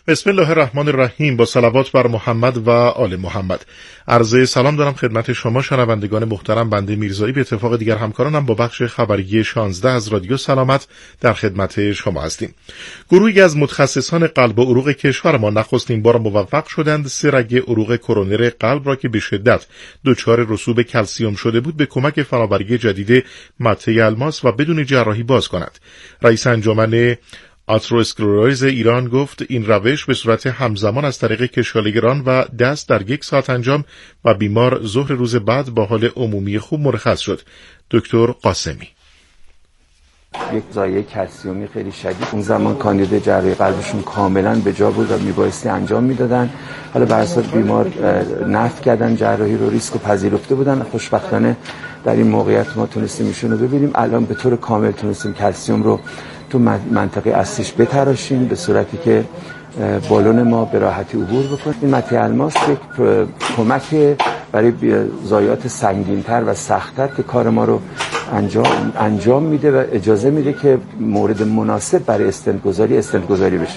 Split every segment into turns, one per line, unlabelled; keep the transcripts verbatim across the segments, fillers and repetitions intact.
بسم الله الرحمن الرحیم. با صلوات بر محمد و آل محمد. عرض سلام دارم خدمت شما شنوندگان محترم. بنده میرزایی به اتفاق دیگر همکارانم با بخش خبری شانزده از رادیو سلامت در خدمت شما هستیم. گروهی از متخصصان قلب و عروق کشور ما نخستین بار موفق شدند سه رگ عروق کرونر قلب را که به شدت دچار رسوب کلسیم شده بود به کمک فناوری جدید مته الماس و بدون جراحی باز کند. رئیس انجمن آتروسکلروز ایران گفت این روش به صورت همزمان از طریق کشالگران و دست در یک ساعت انجام و بیمار ظهر روز بعد با حال عمومی خوب مرخص شد. دکتر قاسمی:
یک ضایعه کلسیومی خیلی شدید، اون زمان کاندید جراحی قلبشون کاملا به جا بود و میبایستی انجام میدادن. حالا بر اساس بیمار نفی کردن جراحی رو، ریسک رو پذیرفته بودن. خوشبختانه در این موقعیت ما تونستیم ایشون رو ببینیم. الان به طور کامل تونستیم کلسیوم رو تو منطقه اصلیش بتراشیم به صورتی که بالون ما به راحتی عبور بکنه. این مته الماس یک کمک برای ضایعات سنگین‌تر و سخت‌تر که کار ما رو انجام انجام میده و اجازه میده که مورد مناسب برای استنت‌گذاری استنت‌گذاری بشه.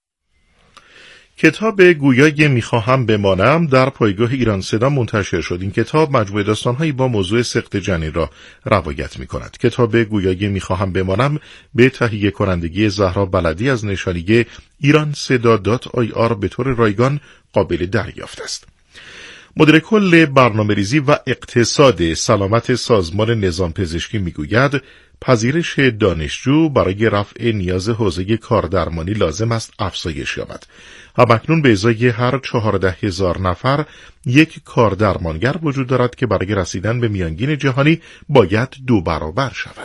کتاب گویای میخواهم بمانم در پایگاه ایران صدا منتشر شد. این کتاب مجموعه داستان‌هایی با موضوع سقط جنین را روایت می‌کند. کتاب گویای میخواهم بمانم به تهیه کنندگی زهرا بلدی از نشریه ایران صدا دات آی آر به طور رایگان قابل دریافت است. مدیر کل برنامه‌ریزی و اقتصاد سلامت سازمان نظام پزشکی میگوید پذیرش دانشجو برای رفع نیاز حوزه کاردرمانی لازم است افزایش یابد. همکنون به ازای هر چهارده هزار نفر یک کاردرمانگر وجود دارد که برای رسیدن به میانگین جهانی باید دو برابر شود.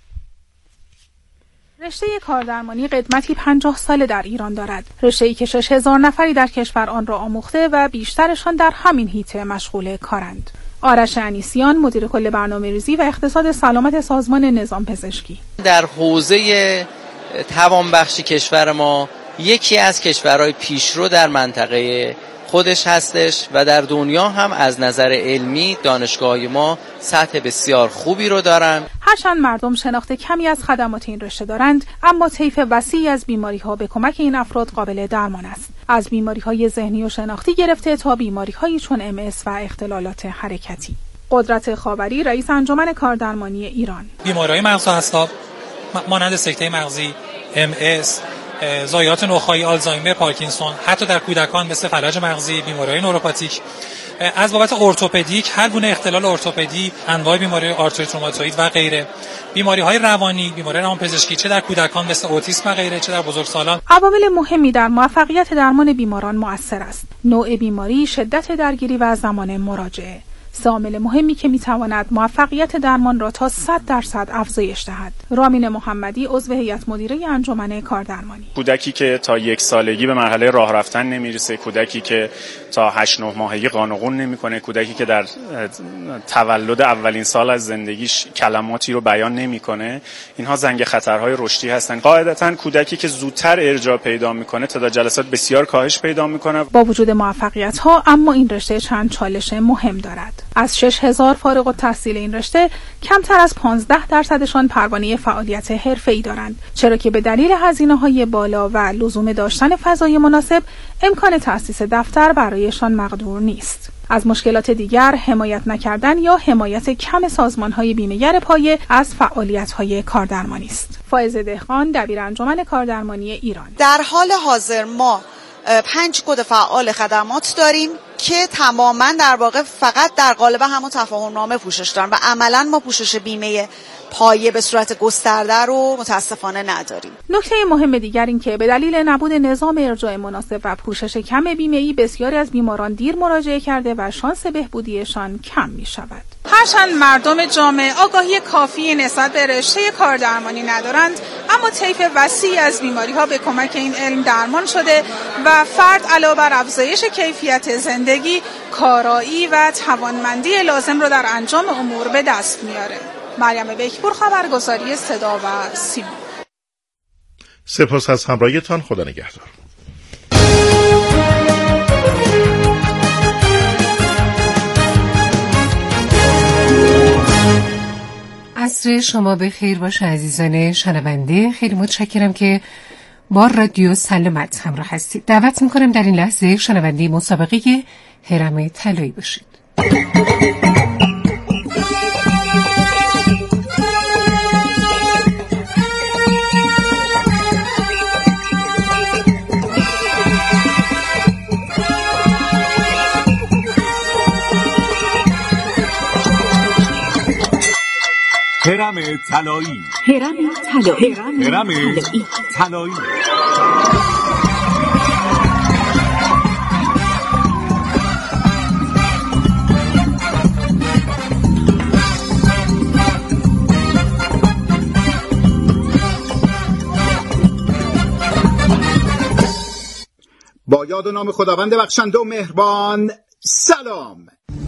رشته کاردرمانی قدمتی پنجاه ساله در ایران دارد. رشته‌ای که شش هزار نفری در کشور آن را آموخته و بیشترشان در همین حیطه مشغول کارند. آرش انیسیان، مدیر کل برنامه‌ریزی و اقتصاد سلامت سازمان نظام پزشکی:
در حوزه توانبخشی کشور ما یکی از کشورهای پیشرو در منطقه خودش هستش و در دنیا هم از نظر علمی دانشگاه‌های ما سطح بسیار خوبی رو دارن.
هرچند مردم شناخت کمی از خدمات این رشته دارند، اما طیف وسیعی از بیماری‌ها به کمک این افراد قابل درمان است. از بیماری‌های ذهنی و شناختی گرفته تا بیماری‌هایی چون ام اس و اختلالات حرکتی. قدرت خاوری، رئیس انجمن کاردرمانی ایران:
بیماری‌های مغز و اعصاب مانند سکته مغزی، ام اس، ضایعات نخاعی، آلزایمر، پارکینسون، حتی در کودکان مثل فلج مغزی، بیماری‌های نوروپاتیک. از بابت ارتوپدیک، هر گونه اختلال ارتوپدی، انواع بیماری آرتریت روماتوئید و غیره. بیماری‌های روانی، بیماری روانپزشکی چه در کودکان مثل اوتیسم و غیره، چه در بزرگسالان.
عوامل مهمی در موفقیت درمان بیماران مؤثر است: نوع بیماری، شدت درگیری و زمان مراجعه. سه عامل مهمی که میتواند موفقیت درمان را تا صد درصد افزایش دهد. رامین محمدی، عضو هیئت مدیره انجمن کاردرمانی:
کودکی که تا یک سالگی به مرحله راه رفتن نمیرسه، کودکی که تا هشت نه ماهگی قانقون نمیکنه، کودکی که در تولد اولین سال از زندگیش کلماتی رو بیان نمیکنه، اینها زنگ خطرهای رشدی هستن. قاعدتاً کودکی که زودتر ارجاع پیدا میکنه تعداد جلسات بسیار کاهش پیدا میکنه.
با وجود موفقیت ها، اما این رشته چند چالش مهم دارد. از شش هزار فارغ التحصیل این رشته کمتر از پانزده درصدشان پروانه فعالیت حرفه‌ای دارند، چرا که به دلیل هزینه‌های بالا و لزوم داشتن فضای مناسب امکان تأسیس دفتر برایشان مقدور نیست. از مشکلات دیگر حمایت نکردن یا حمایت کم سازمان‌های بیمه‌گر پایه از فعالیت‌های کاردرمانی است. فائزه دهقان، دبیر انجمن کاردرمانی ایران:
در حال حاضر ما پنج کد فعال خدمات داریم که تماما در واقع فقط در قالب همون تفاهم نامه پوشش دارن و عملا ما پوشش بیمه پایه به صورت گسترده رو متاسفانه نداریم.
نکته مهم دیگر این که به دلیل نبود نظام ارجاع مناسب و پوشش کم بیمه‌ای بسیاری از بیماران دیر مراجعه کرده و شانس بهبودیشان کم می شود. هرچند مردم جامعه آگاهی کافی نسبت به رشته کاردرمانی ندارند، اما طیف وسیعی از بیماری‌ها به کمک این علم درمان شده و فرد علاوه بر افزایش کیفیت زندگی، کارایی و توانمندی لازم را در انجام امور به دست میاره. مریم بیکپور، خبرگزاری صدا و سیما.
سپاس از همراهیتان. خدا نگهدار.
عصر شما به خیر باشه عزیزان شنونده. خیلی متشکرم که با رادیو سلامت همراه هستید. دعوت میکنم در این لحظه شنونده مسابقه هرم طلایی باشید.
هرم طلایی
هرم طلایی
هرم طلایی
با یاد و نام خداوند بخشنده و مهربان. سلام.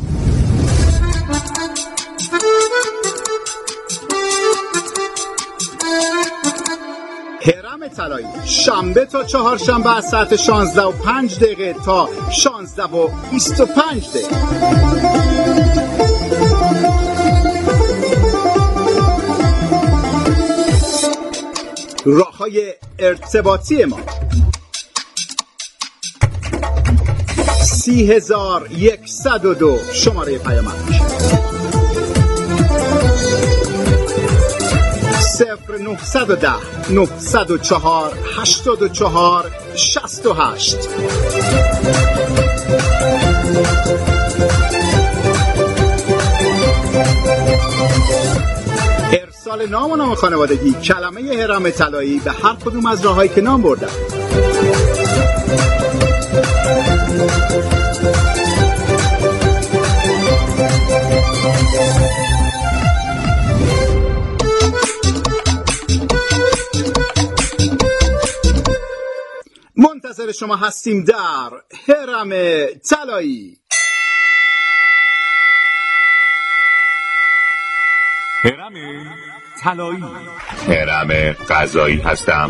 هرم طلایی شنبه تا چهارشنبه از ساعت شانزده و پنج دقیقه تا شانزده و بیست و پنج دقیقه. راه‌های ارتباطی ما: سی هزار یکصد و دو شماره پیامک، صفر نهصد و ده نهصد و چهار هشتاد و چهار شصت و هشت. ارسال نام و نام خانوادگی کلمه هرم طلایی به هر کدوم از راه‌هایی که نام بردم. منتظر شما هستیم در هرم طلایی.
هرم طلایی.
هرم غذایی هستم.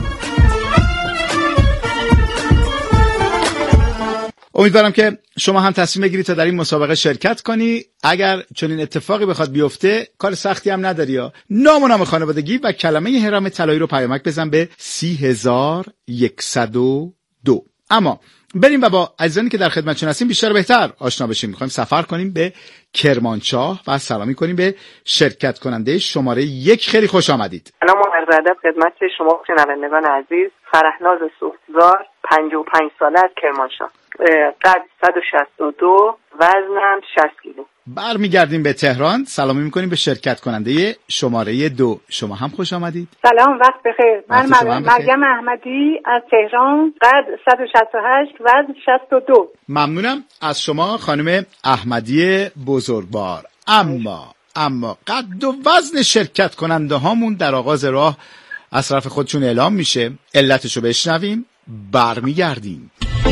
امیدوارم که شما هم تصمیم بگیرید تا در این مسابقه شرکت کنی. اگر چنین اتفاقی بخواد بیفته کار سختی هم نداری ها. نام و نام خانوادگی و کلمه هرم طلایی رو پیامک بزن به سی هزار یکصد و دو. اما بریم و با عزیزانی که در خدمتشون هستیم بیشتر و بهتر آشنا بشیم. میخوایم سفر کنیم به کرمانشاه و سلامی کنیم به شرکت کننده شماره یک. خیلی خوش آمدید.
سلام و عرض ادب خدمت شما شنوندگان عزیز. فرهناز سوختزار، پنجاه و پنج ساله از کرمانشاه، قد صد و شصت و دو، وزنم شصت کیلو.
برمیگردیم به تهران، سلامی میکنیم به شرکت کننده شماره دو. شما هم خوش آمدید.
سلام، وقت بخیر. من مریم احمدی از تهران، قد صد و شصت و هشت، وزن شصت و دو.
ممنونم از شما خانم احمدی بزرگوار. اما اما قد و وزن شرکت کننده هامون در آغاز راه از طرف خودشون اعلام میشه. علتشو بشنویم، برمیگردیم.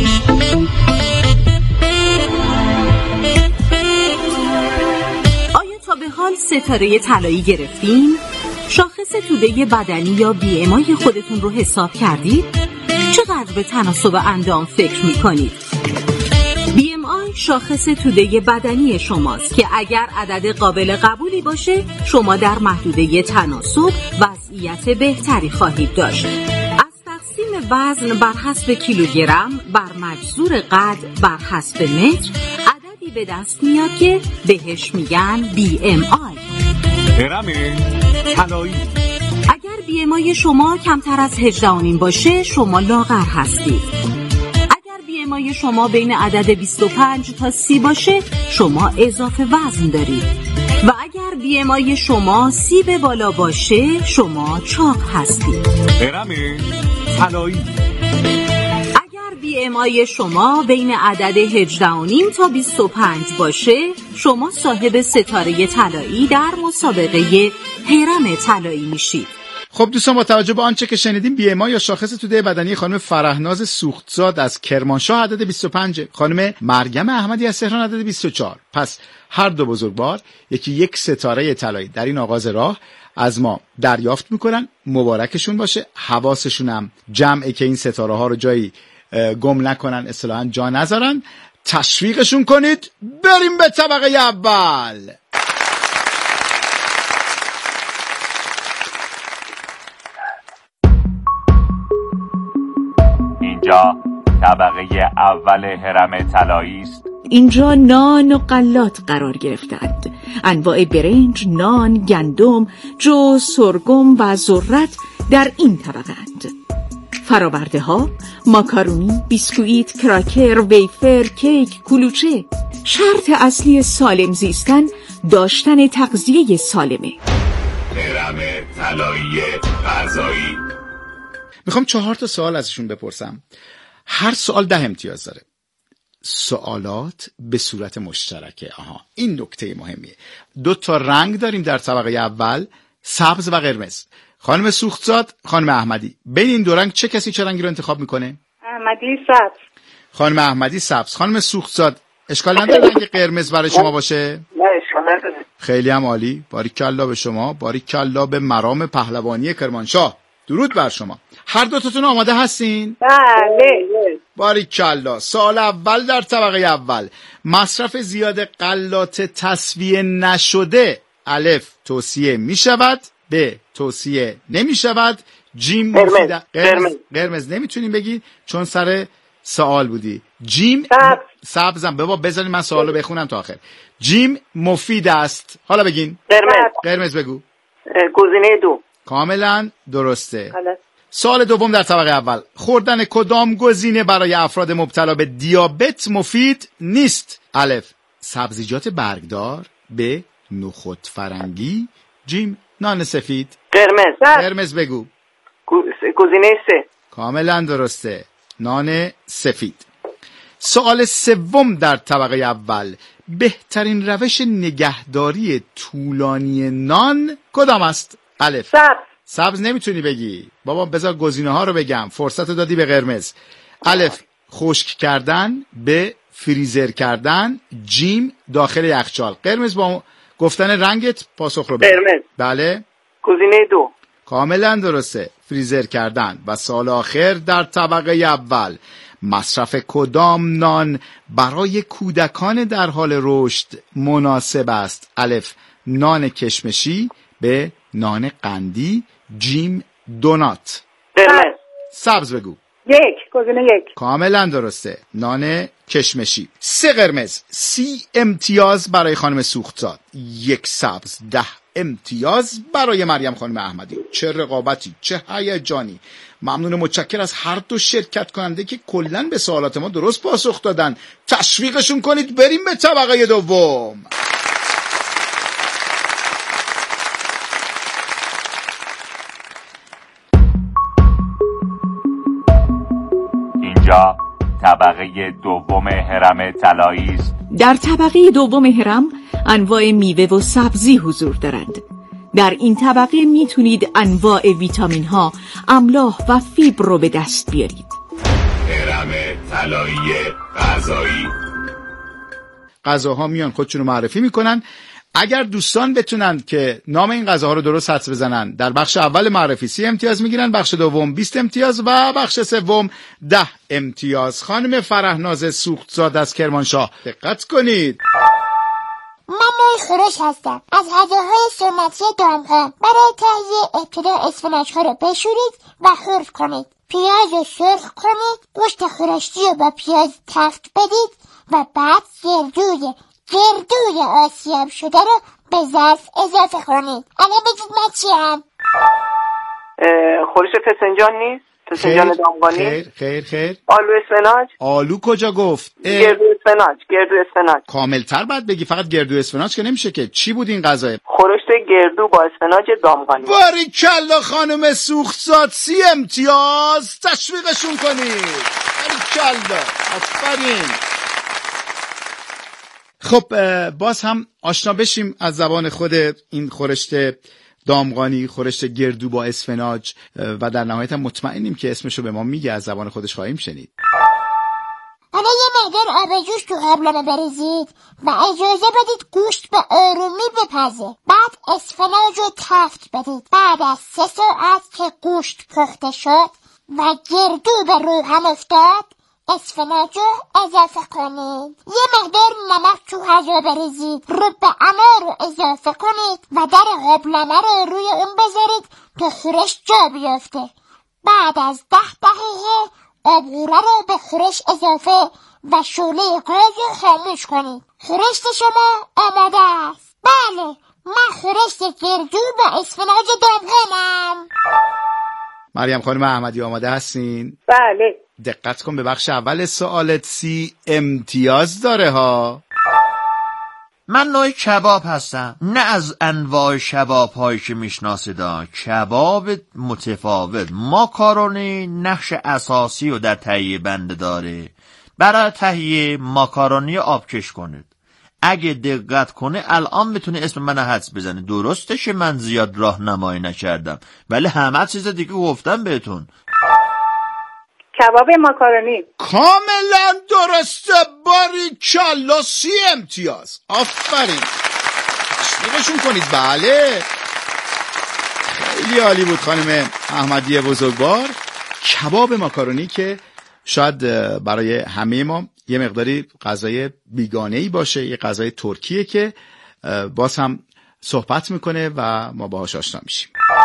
آیا تا به حال ستاره طلایی گرفتین؟ شاخص توده بدنی یا بی ام آی خودتون رو حساب کردید؟ چقدر به تناسب اندام فکر میکنید؟ بی ام آی شاخص توده بدنی شماست که اگر عدد قابل قبولی باشه شما در محدوده تناسب وضعیت بهتری خواهید داشت. وزن بر حسب کیلوگرم بر مجذور قد بر حسب متر عددی به دست میاد که بهش میگن بی ام آی.
هرم طلایی.
اگر بی ام آی شما کمتر از هجده و نیم باشه شما لاغر هستید. اگر بی ام آی شما بین عدد بیست و پنج تا سی باشه شما اضافه وزن دارید. و اگر بی ام آی شما سی به بالا باشه شما چاق هستید.
هرم طلایی.
اگر بی ام آی شما بین عدد هجده و نیم تا بیست و پنج باشه شما صاحب ستاره طلایی در مسابقه هرم طلایی میشید.
خب دوستان، با توجه به آنچه که شنیدیم بی ام آی یا شاخص توده بدنی خانم فرهناز سوختزاد از کرمانشاه عدد بیست و پنج، خانم مریم احمدی از تهران عدد بیست و چهار. پس هر دو بزرگوار یکی یک ستاره طلایی در این آغاز راه از ما دریافت میکنن. مبارکشون باشه. حواسشون هم جمعه که این ستاره ها رو جایی گم نکنن، اصطلاحاً جا نذارن. تشویقشون کنید. بریم به طبقه اول.
اینجا طبقه اول هرم طلایی است.
اینجا نان و غلات قرار گرفتند. انواع برنج، نان، گندم، جو، سرگم و ذرت در این طبقه اند. فراورده ها، ماکارونی، بیسکویت، کراکر، ویفر، کیک، کلوچه. شرط اصلی سالم زیستن داشتن تغذیه سالمه.
هرم طلایی غذایی.
میخوام چهار تا سوال ازشون بپرسم. هر سوال ده امتیاز داره. سوالات به صورت مشترکه. آها، این نکته مهمیه. دو تا رنگ داریم در طبقه اول، سبز و قرمز. خانم سوختزاد، خانم احمدی، بین این دو رنگ چه کسی چه رنگی رو انتخاب میکنه؟
احمدی سبز.
خانم احمدی سبز. خانم سوختزاد، اشکال نداره رنگ قرمز برای شما باشه؟
نه اشکال نداره.
خیلی هم عالی. باریکالله به شما، باریکالله به مرام پهلوانی کرمانشاه. درود بر شما. هر دو تاتون آماده هستین؟
بله.
باریکالله. سال اول در طبقه اول، مصرف زیاد غلات تصفیه نشده الف توصیه می شود، ب توصیه نمی شود، جیم
قرمز.
قرمز قرمز نمیتونیم بگی چون سر سوال بودی. جیم
سبز.
سبزم. بابا بذارین من سوالو بخونم تا آخر. جیم مفید است. حالا بگین.
قرمز.
قرمز بگو.
گزینه دو.
کاملا درسته.
غلط.
سوال دوم در طبقه اول، خوردن کدام گزینه برای افراد مبتلا به دیابت مفید نیست؟ الف سبزیجات برگدار، ب نخود فرنگی، جیم نان سفید.
قرمز.
قرمز بگو.
گزینه سه.
کاملا درسته، نان سفید. سوال سوم در طبقه اول، بهترین روش نگهداری طولانی نان کدام است؟ الف
سبز.
سبز نمیتونی بگی بابا، بذار گزینه ها رو بگم. فرصت دادی به قرمز. الف خشک کردن، ب فریزر کردن، جیم داخل یخچال. قرمز با گفتن رنگت پاسخ رو بده.
قرمز.
بله.
گزینه دو.
کاملا درسته، فریزر کردن. و سال آخر در طبقه اول، مصرف کدام نان برای کودکان در حال رشد مناسب است؟ الف نان کشمشی، ب نان قندی، جیم دونات.
قرمز.
سبز بگو.
یک. گزینه یک.
کاملا درسته، نان کشمشی. سه قرمز، سی امتیاز برای خانم سوختزاد، یک سبز، ده امتیاز برای مریم خانم احمدی. چه رقابتی، چه هیجانی. ممنون، متشکر از هر دو شرکت کننده که کلاً به سوالات ما درست پاسخ دادن. تشویقشون کنید بریم به طبقه دوم.
اینجا طبقه دوم هرم طلایی است.
در طبقه دوم هرم انواع میوه و سبزی حضور دارند. در این طبقه میتونید انواع ویتامین ها، املاح و فیبر رو به دست بیارید.
هرم طلایی غذایی.
غذاها میان خودشون رو معرفی میکنن. اگر دوستان بتونن که نام این غذاها رو درست حدس بزنن، در بخش اول معرفی سی امتیاز میگیرن، بخش دوم بیست امتیاز و بخش سوم ده امتیاز. خانم فرهناز سوختزاد از کرمانشاه، دقت کنید.
من نوعی خورش هستم از غذاهای سنتی دامغان. برای تهیه ابتدا اسفناج ها رو بشورید و خرد کنید. پیاز رو سرخ کنید، گوشت خورشتی رو با پیاز تفت بدید و بعد گردوی گردوی آسیاب شده رو به ظرف اضافه کنید. الان بگید من چیم؟
خورش فسنجان نیست؟ فسنجان دامغانی؟
خیر خیر خیر.
آلو اسفناج؟
آلو کجا گفت؟
گردو اسفناج. گردو اسفناج.
کاملتر بعد بگی، فقط گردو اسفناج که نمیشه که. چی بود این غذا؟
خورش گردو با اسفناج دامغانی.
باریکلا خانم سوختزاد، سی امتیاز. تشویقشون کنید. باریکلا، آفرین. خب باز هم آشنا بشیم از زبان خود این خورشت دامغانی، خورشت گردو با اسفناج، و در نهایت هم مطمئنیم که اسمشو به ما میگه، از زبان خودش خواهیم شنید.
حالا یه مقدار آب جوش تو قابلمه بریزید و اجازه بدید گوشت به آرومی بپزه. بعد اسفناج رو تفت بدید. بعد از سه ساعت که گوشت پخته شد و گردو به روغن افتاد، اسفناج رو اضافه کنید. یه مقدار نمک تو غذا بریزید. رب انار رو اضافه کنید و در قابلمه رو روی اون بذارید تا خورش جا بیفته. بعد از ده دقیقه آبگوره رو به خورش اضافه و شعله گاز رو خاموش کنید. خورشت شما آماده است. بله، من خورشت گردو با اسفناج دامغانم.
مریم خانم احمدی آماده هستین؟
بله.
دقت کن به بخش اول سوالت سی امتیاز داره ها.
من نوع کباب هستم، نه از انواع کباب هایی که میشناسید. کباب متفاوت. ماکارونی نقش اساسی رو در تهیه بنده داره. برای تهیه ماکارونی آبکش کنید. اگه دقت کنه الان میتونه اسم من حدس بزنه. درسته که من زیاد راهنمایی نکردم ولی همه چیز دیگه گفتم بهتون.
کباب ماکارونی.
کاملا درسته. باریکلا، سی امتیاز. آفرین. تشویقشون کنید. بله خیلی عالی بود خانم احمدی بزرگوار. کباب ماکارونی که شاید برای همه ما یه مقداری غذای بیگانه‌ای باشه، یه غذای ترکیه که باز هم صحبت میکنه و ما باهاش آشنا میشیم.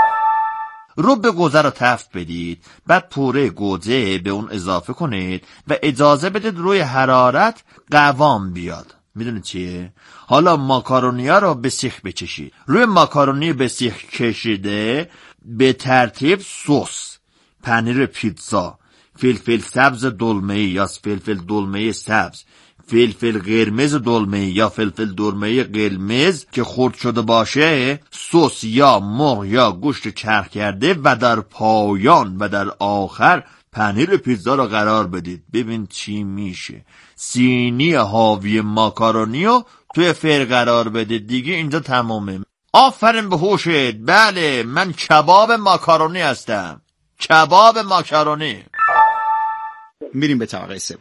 رب گوزه رو تفت بدید، بعد پوره گوزه به اون اضافه کنید و اجازه بدید روی حرارت قوام بیاد. میدونید چیه؟ حالا ماکارونیا رو به سیخ بچشید. روی ماکارونی به سیخ کشیده به ترتیب سس، پنیر پیتزا، فلفل سبز دلمه‌ای یا فلفل دلمه سبز، فلفل قرمز دلمه یا فلفل دلمه قرمز که خرد شده باشه، سس یا مرغ یا گوشت چرخ کرده و در پایان و در آخر پنیر پیتزا رو قرار بدید. ببین چی میشه. سینی حاوی ماکارونی رو توی فر قرار بدید. دیگه اینجا تمومه. آفرین به هوشت. بله، من کباب ماکارونی هستم. کباب ماکارونی.
میریم به طبقه سوم.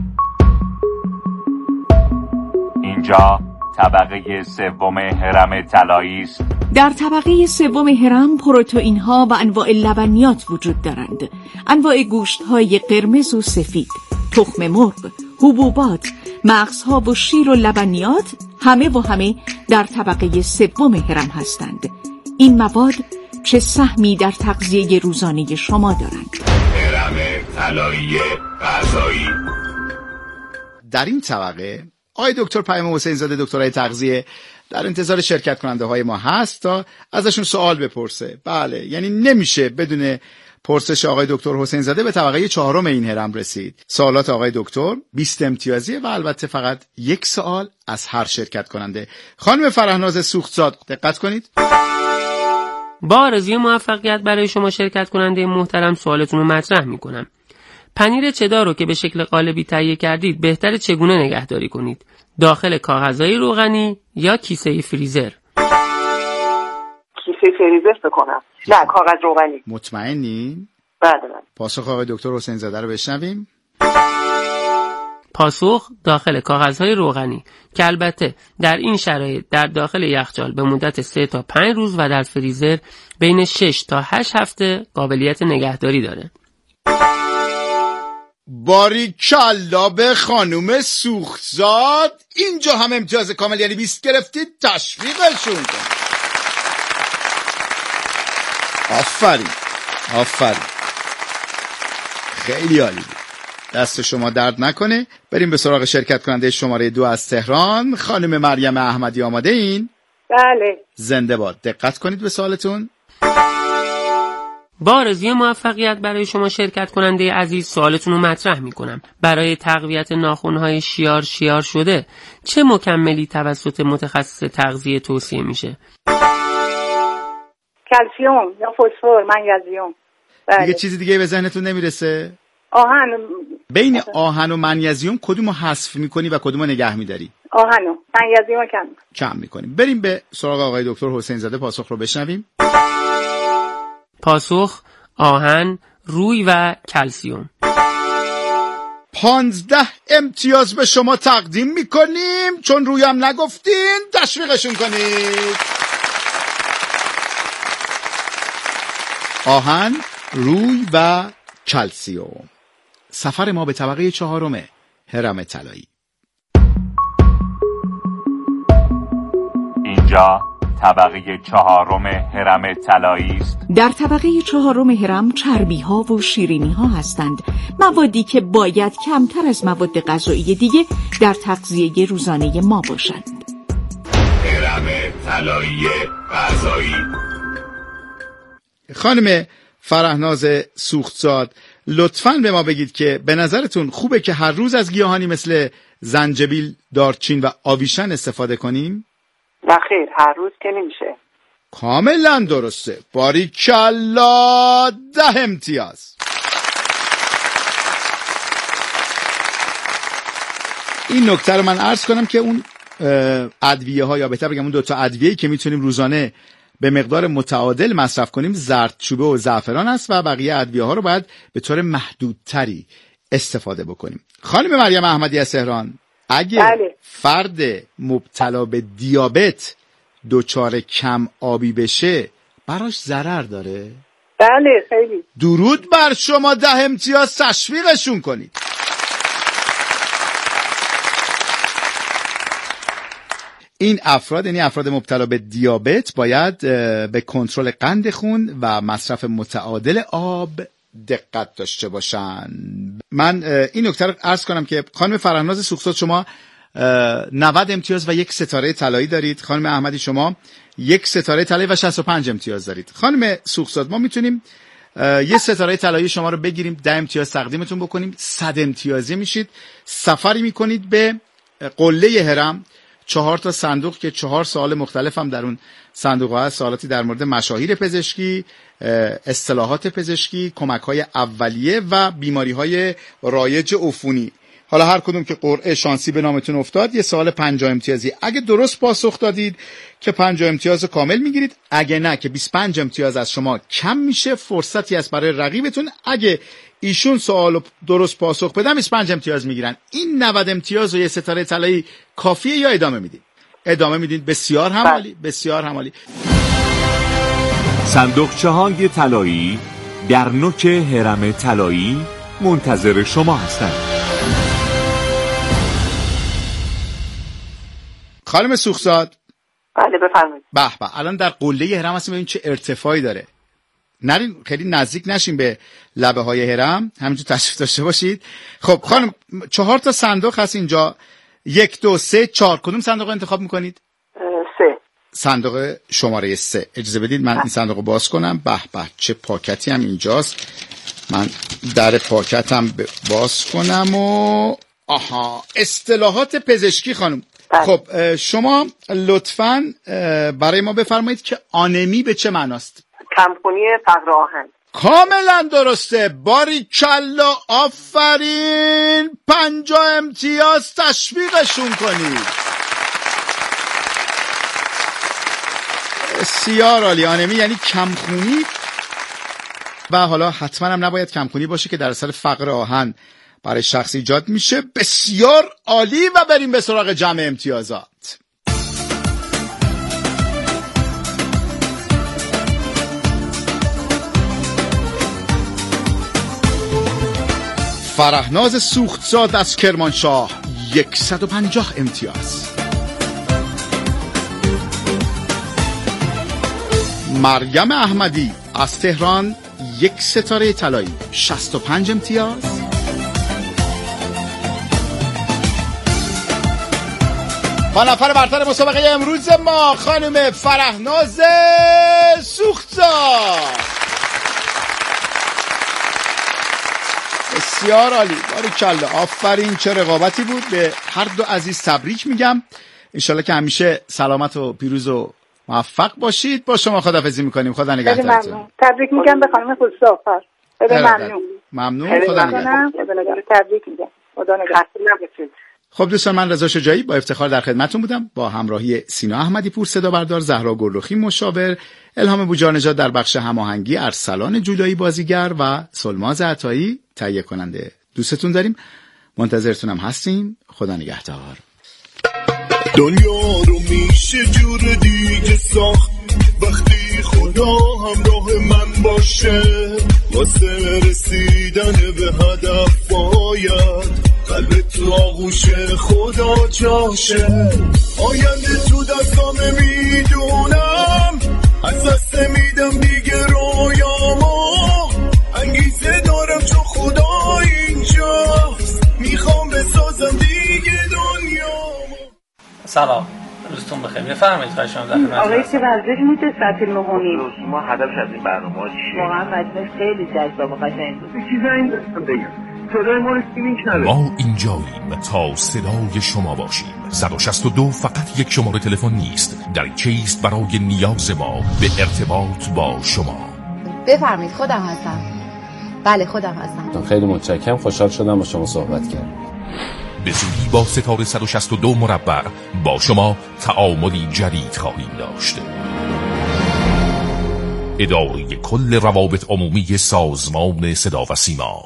اینجا طبقه سوم هرم طلایی است.
در طبقه سوم هرم پروتئین ها و انواع لبنیات وجود دارند. انواع گوشت های قرمز و سفید، تخم مرغ، حبوبات، مغزها و شیر و لبنیات همه و همه در طبقه سوم هرم هستند. این مواد چه سهمی در تغذیه روزانه شما دارند؟
هرم طلایی غذایی.
در این طبقه آقای دکتر پیام حسین زاده، دکترای تغذیه، در انتظار شرکت کننده های ما هست تا ازشون سوال بپرسه. بله، یعنی نمیشه بدون پرسش آقای دکتر حسین زاده به طبقه چهارم این هرم رسید. سوالات آقای دکتر بیست امتیازیه و البته فقط یک سوال از هر شرکت کننده. خانم فرهناز سوختزاد دقت کنید.
با آرزوی موفقیت برای شما شرکت کننده محترم سوالتون رو مطرح میکنم. پنیر چدار رو که به شکل قالبی تهیه کردید بهتره چگونه نگهداری کنید؟ داخل کاغذهای روغنی یا کیسه فریزر؟
کیسه فریزر بکنم. نه، کاغذ روغنی.
مطمئنین؟
بله بله.
پاسخ آقای دکتر حسین زاده رو بشنویم.
پاسخ داخل کاغذهای روغنی که البته در این شرایط در داخل یخچال به مدت سه تا پنج روز و در فریزر بین شش تا هشت هفته قابلیت نگهداری داره.
باریکلا به خانوم سوختزاد. اینجا هم امتیاز کامل یعنی بیست گرفتید. تشویقشون کنید. آفرین آفرین، خیلی عالی بود. دست شما درد نکنه. بریم به سراغ شرکت کننده شماره دو از تهران. خانم مریم احمدی آماده این؟
بله.
زنده باد. دقت کنید به سوالتون.
با آرزوی موفقیت برای شما شرکت کننده عزیز سوالتون رو مطرح میکنم. برای تقویت ناخن‌های شیار شیار شده چه مکملی توسط متخصص تغذیه توصیه میشه؟
کلسیم یا فسفر، منیزیم. بله.
دیگه چیزی دیگه به ذهنتون نمیرسه؟
آهن.
بین آهن و منیزیم کدومو حذف میکنی و کدومو نگه میداری؟
آهنو. منیزیم کم
کم میکنیم. بریم به سراغ آقای دکتر حسین زاده. پاسخ رو بشنویم.
پاسخ آهن، روی و کلسیم.
پانزده امتیاز به شما تقدیم میکنیم. چون روی هم نگفتین تشویقشون کنید. آهن، روی و کلسیم. سفر ما به طبقه چهارم هرم طلایی.
اینجا طبقه چهارم هرم طلایی است؟
در طبقه چهارم هرم چربی ها و شیرینی ها هستند، موادی که باید کمتر از مواد غذایی دیگه در تغذیه روزانه ما باشند.
هرم طلایی غذایی.
خانم فرهناز سوختزاد، لطفاً به ما بگید که به نظرتون خوبه که هر روز از گیاهانی مثل زنجبیل، دارچین و آویشن استفاده کنیم؟
نه خیر، هر روز که نمیشه.
کاملا درسته. باریکلا، ده امتیاز. این نکته رو من عرض کنم که اون ادویه ها، یا بهتر بگم اون دوتا ادویه‌ای که میتونیم روزانه به مقدار متعادل مصرف کنیم زردچوبه و زعفران است و بقیه ادویه ها رو باید به طور محدودتری استفاده بکنیم. خانم مریم احمدی از تهران، اگه بله. فرد مبتلا به دیابت دچار کم آبی بشه براش ضرر داره؟
بله خیلی.
درود بر شما، ده امتیاز. تشویقشون کنید. این افراد، یعنی افراد مبتلا به دیابت، باید به کنترل قند خون و مصرف متعادل آب دقت داشته باشن. من این نکته رو عرض کنم که خانم فرهناز سوختزاد، شما نود امتیاز و یک ستاره طلایی دارید. خانم احمدی شما یک ستاره طلایی و شصت و پنج امتیاز دارید. خانم سوختزاد، ما میتونیم یه ستاره طلایی شما رو بگیریم، ده امتیاز تقدیمتون بکنیم، صد امتیازی میشید. سفری میکنید به قله هرم، چهار تا صندوق که چهار سوال مختلف هم در اون صندوق ها هست، سوالاتی در مورد مشاهیر پزشکی، اصطلاحات پزشکی، کمک‌های اولیه و بیماری‌های رایج عفونی. حالا هر کدوم که قرعه شانسی به نامتون افتاد یه سوال پنجاه امتیازی. اگه درست پاسخ دادید که پنجاه امتیاز کامل میگیرید، اگه نه که بیست و پنج امتیاز از شما کم میشه، فرصتی است برای رقیبتون. اگه ایشون سوالو درست پاسخ بدن بیست و پنج امتیاز میگیرن. این نود امتیاز و یه ستاره طلایی کافیه یا ادامه میدید؟ ادامه میدید. بسیار همالی، بسیار همالی.
صندوقچه های طلایی در نوک هرم طلایی منتظر شما هستند.
خانم سوختزاد،
بله بفرمایید.
به به، الان در قله هرم هستیم، ببین چه ارتفاعی داره. نرین خیلی نزدیک نشین به لبه های هرم، همینجور تشریف داشته باشید. خب خانم، چهار تا صندوق هست اینجا، یک دو سه چهار. کدوم صندوق رو انتخاب میکنید؟
سه.
صندوق شماره سه. اجازه بدید من این صندوق رو باز کنم. به به، چه پاکتی هم اینجاست. من در پاکتم باز کنم و آها، اصطلاحات پزشکی خانم. خب شما لطفاً برای ما بفرمایید که آنمی به چه معناست؟
کمخونی فقر آهن.
کاملا درسته. باریکلا، آفرین. پنجاه امتیاز. تشویقشون کنید. بسیار عالی. آنمی یعنی کمخونی و حالا حتما هم نباید کمخونی باشه که در اثر فقر آهن برای شخص ایجاد میشه. بسیار عالی. و بریم به سراغ جمع امتیازات. فرهناز سوختزاد از کرمانشاه صد و پنجاه امتیاز. مریم احمدی از تهران یک ستاره طلایی شصت و پنج امتیاز. و نفر برتر مسابقه امروز ما خانم فرهناز سوختزاد. بسیار عالی. باریکلا، آفرین. چه رقابتی بود. به هر دو عزیز تبریک میگم. انشالله که همیشه سلامت و پیروز و موفق باشید. با شما خداحافظی میکنیم. خدا نگهدارتون.
تبریک میگم به خانم خسرو. خیلی ممنون.
ممنون. خدا نگهدار.
تبریک میگم. خدا نگهدار.
خب دوستان، من رضا شجاعی با افتخار در خدمتتون بودم با همراهی سینا احمدی پور صدا بردار، زهرا گلرخی مشاور، الهام بوجانژاد در بخش هماهنگی، ارسلان جولایی بازیگر و سلماز عطایی تهیه کننده. دوستتون داریم، منتظرتونم هستیم. خدا نگهدار.
دنیا رو میشه جور دیگه ساخت وقتی خدا همراه من باشه، واسه رسیدن به هدف باید قلبت تو آغوش خدا جاشه. آینده تو دستام میدونم چون خدا اینجاست، میخوام بسازم دیگه دنیا.
سلام، روزتون بخیر. بفرمایید خواهش می‌کنم.
آقای که ورزش میشه ساعت نه و نیم.
ما هدفش از این برنامه چیه؟
واقعا مجلس خیلی جذاب و قشنگ بود.
چیزی این دستم بگم. صدای ما رو کی میشنوه؟
ما اینجاییم تا صدای شما باشیم. صد و شصت و دو فقط یک شماره تلفن نیست، دریچه است برای نیاز ما به ارتباط با شما.
بفرمایید، خودم هستم. بله خودم هستم.
خیلی متشکرم، خوشحال شدم با شما صحبت کردم.
به زودی با ستاره صد و شصت و دو مربع با شما تعاملی جدید خواهیم داشت. اداره کل روابط عمومی سازمان صدا و سیما.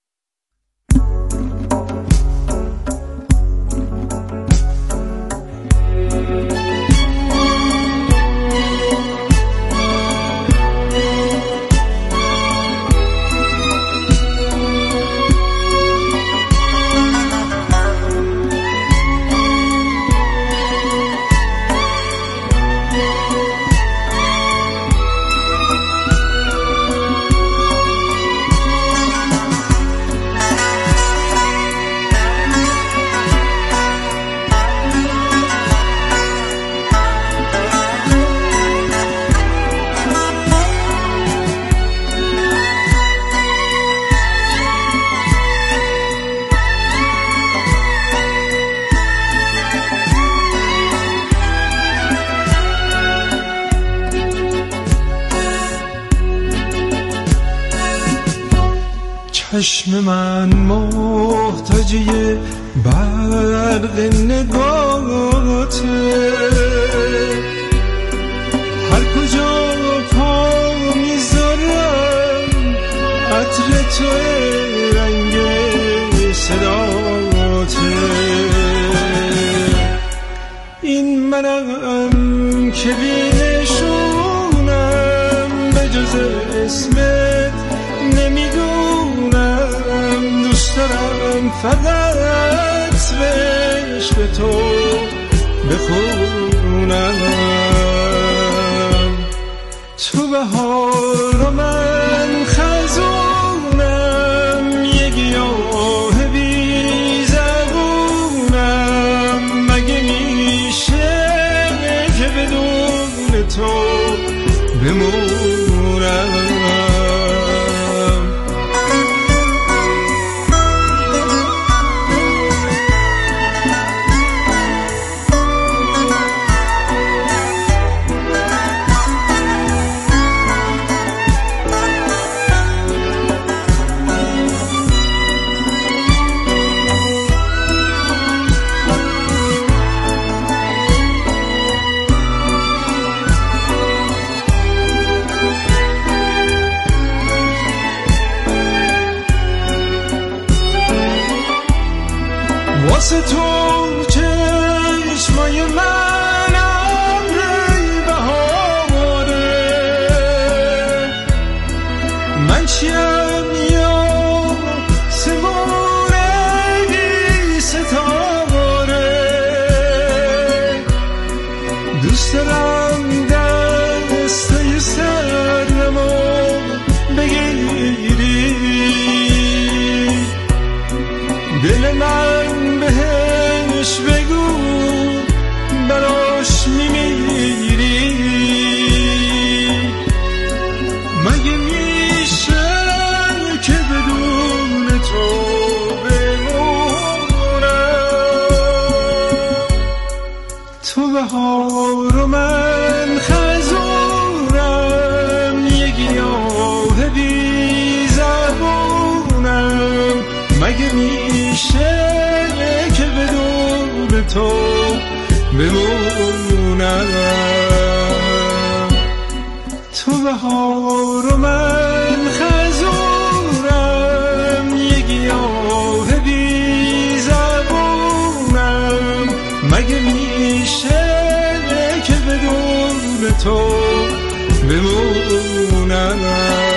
چشم من محتاجی برق نگاهته، هر کجا پا میذارم عطر تو رنگ صداته. این منم که بینشونم به جز اسمت نمیدونم، دوست دارم فقط به عشق تو بخونم. تو بهار و من خزونم، یه گیاه بی زبونم، مگه میشه که بدون تو بمونم؟ واسه تو چشمای من عمری بهاره، من چیم یا سمونه بی ستاره، دوست دارم دسته سرمو بگیری، دل من بهش بگو براش میمیری، مگه میشه که بدون تو بمونم؟ تو بهار و من خزونم، یه گیاه بی زبونم، مگه میشه که بدون تو بمونم؟ تو بهار و من خزونم، یه گیاه بی زبونم، مگه میشه که بدون تو بمونم؟